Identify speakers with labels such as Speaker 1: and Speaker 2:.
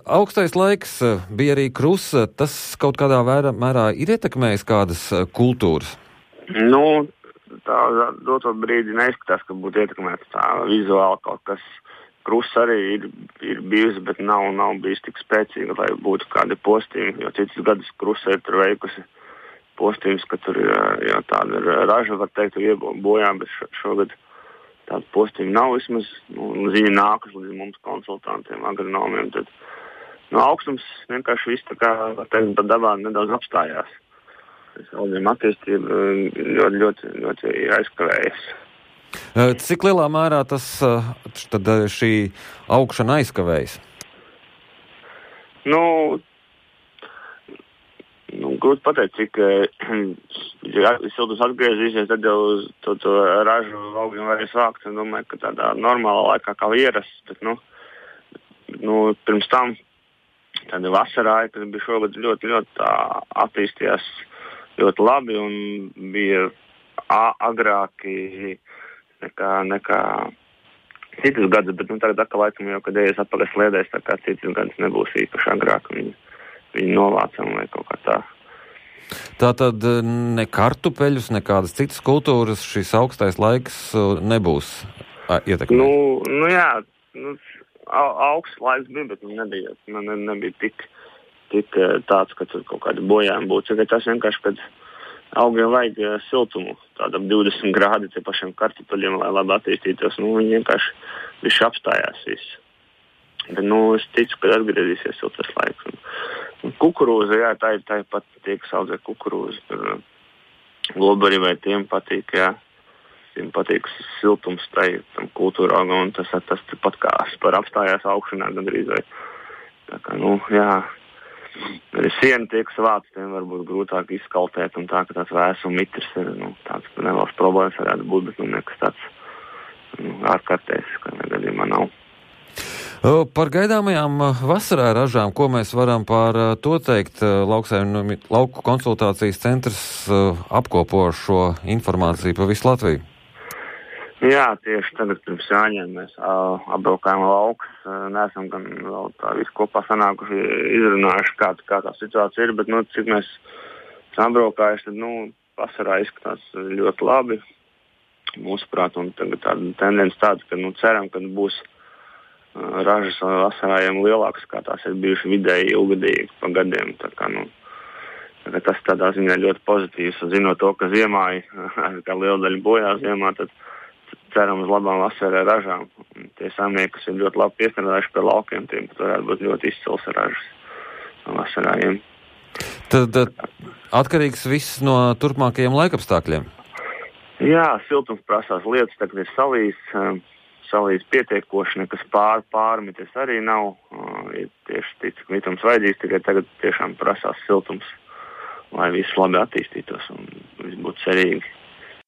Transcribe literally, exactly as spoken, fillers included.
Speaker 1: Augstais laiks bija arī krusa, tas kaut kādā vērā, mērā ir ietekmējis kādas kultūras?
Speaker 2: Nu, tā doto brīdi neizskatās, ka būtu ietekmēts tā vizuāli kaut kas. Krusa arī ir, ir bijusi, bet nav, nav bijis tik spēcīga, lai būtu kādi postījumi, jo citus gadus krusa ir tur veikusi postījums, ka tur ir jau tāda raža, var teikt, iebojā, bet šogad tāda postījuma nav vismaz. Nu, ziņa nākas līdz mums konsultantiem, agronomiem, tad no augstums vienkārši viss tā kā, var teikt, pat dabā nedaudz apstājās. Augiem attīstība ļoti, ļoti, ļoti aizkavējas.
Speaker 1: Cik lielā mērā tas tad šī augšana aizkavējas?
Speaker 2: Nu, nu grūti pateikt, cik ja siltums atgriezīsies, tad jau to, to ražu augiem varēs vākt. Es domāju, ka tādā normālā laikā kā ierasts, bet, nu, nu, pirms tam tāda vasarā, kas bija šogad ļoti, ļoti tā attīstījās ļoti labi un bija agrāki nekā, nekā citus gadus, bet nu, tagad atkal laikam jau, kad ejas atpakaļ sliedēs, tā kā citus gadus nebūs īpaši agrāk, viņi, viņi novācam vai kaut kā tā.
Speaker 1: Tātad ne kartupeļus, nekādas citas kultūras šis augstais laiks nebūs ietekmējis?
Speaker 2: Nu, nu jā, nu, augsts laiks bija, bet nebija, ne, nebija tik, tik tāds, ka tur kaut kādi bojājumi būtu. Tas vienkārši, kad augiem vajag siltumu, tādam divdesmit grādi tie pašiem kartupeļiem, lai labi attīstītos. Nu, viņi vienkārši viši apstājās viss. Bet, nu, es ticu, ka atgriezīsies siltais laiks. Un, un kukurūza, jā, tā ir tā ir pat tie, kas audzē kukurūzu. Tur lobari vai tiem patīk, jā. Tiem patīk siltums tai, tam kultūra augam, un tas, tas pat kā par apstājās augšanā gandrīz vai. Tā kā, nu, jā. Arī siena tiek vāc, tiem varbūt grūtāk izkaltēt, un tā, ka tāds vēsuma mitrs ir, nu, tāds nevalsts problēmas varētu būt, bet, nu, nekas tāds, nu, ārkārtējs, kā negadījumā nav.
Speaker 1: Par gaidāmajām vasarā ražām, ko mēs varam par to teikt? Lauksaimnu, lauku konsultācijas centrs apkopo šo informāciju pa visu Latviju.
Speaker 2: Jā, tieši tagad pirms jāņem mēs uh, apbraukājām laukus. Uh, neesam gan vēl tā visu kopā sanākuši, izrunājuši, kā, kā tā situācija ir, bet, nu, cik mēs apbraukājuši, tad, nu, vasarā izskatās ļoti labi. Mūsuprāt, un tagad tāda tendence tāda, ka, nu, ceram, ka būs uh, ražas vasarājiem lielākas, kā tās ir bijuši vidēji ilgadīgi pa gadiem. Tā kā, nu, tā kā tas tādā ziņā ļoti pozitīvs. Zinot to, ka ziemā, kā liela daļa bojā ziemā, tad ceram uz labām vasarā ražām. Un tie samnieki, kas ir ļoti labi piestrādājuši pie laukiem, tiem varētu būt ļoti izcils ražas no vasarājiem.
Speaker 1: Tad atkarīgs viss no turpmākajiem laikapstākļiem?
Speaker 2: Jā, siltums prasās lietas, tagad ir salīs, salīs pietiekoši, nekas pār, pārmities arī nav. Ir tieši tic, mitums vajadzīgs, tikai tagad tiešām prasās siltums, lai viss labi attīstītos un viss būtu cerīgi.